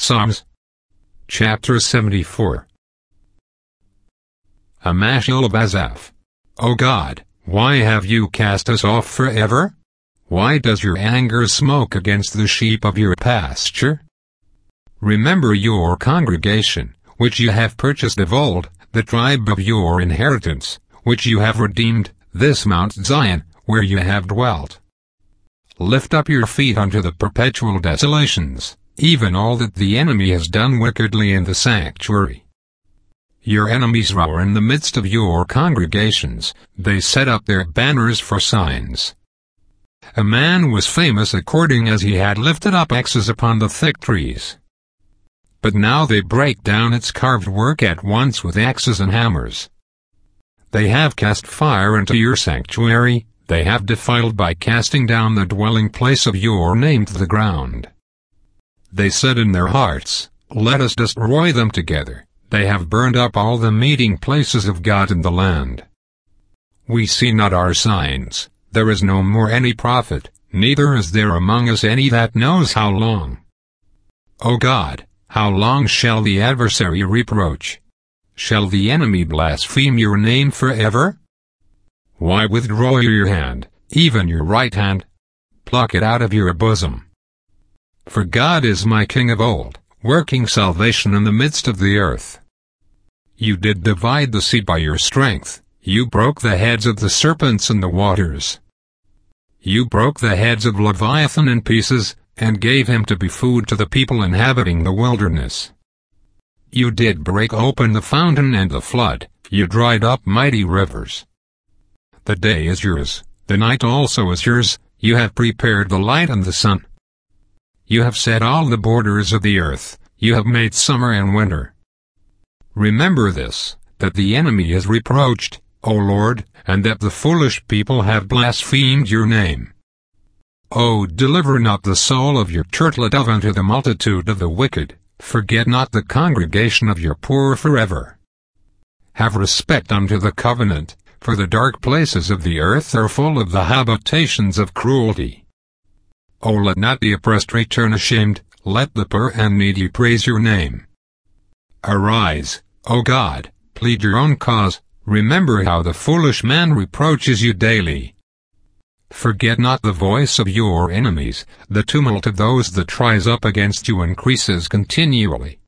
Psalms chapter 74. A Mashal of Asaph. O God, why have you cast us off forever? Why does your anger smoke against the sheep of your pasture? Remember your congregation, which you have purchased of old, the tribe of your inheritance, which you have redeemed, this Mount Zion, where you have dwelt. Lift up your feet unto the perpetual desolations, even all that the enemy has done wickedly in the sanctuary. Your enemies roar in the midst of your congregations, they set up their banners for signs. A man was famous according as he had lifted up axes upon the thick trees. But now they break down its carved work at once with axes and hammers. They have cast fire into your sanctuary, they have defiled by casting down the dwelling place of your name to the ground. They said in their hearts, let us destroy them together. They have burned up all the meeting places of God in the land. We see not our signs, there is no more any prophet, neither is there among us any that knows how long. O God, how long shall the adversary reproach? Shall the enemy blaspheme your name forever? Why withdraw your hand, even your right hand? Pluck it out of your bosom. For God is my King of old, working salvation in the midst of the earth. You did divide the sea by your strength, you broke the heads of the serpents in the waters. You broke the heads of Leviathan in pieces, and gave him to be food to the people inhabiting the wilderness. You did break open the fountain and the flood, you dried up mighty rivers. The day is yours, the night also is yours, you have prepared the light and the sun. You have set all the borders of the earth, you have made summer and winter. Remember this, that the enemy is reproached, O Lord, and that the foolish people have blasphemed your name. O deliver not the soul of your turtle dove unto the multitude of the wicked, forget not the congregation of your poor forever. Have respect unto the covenant, for the dark places of the earth are full of the habitations of cruelty. O let not the oppressed return ashamed, let the poor and needy praise your name. Arise, O God, plead your own cause, remember how the foolish man reproaches you daily. Forget not the voice of your enemies, the tumult of those that rise up against you increases continually.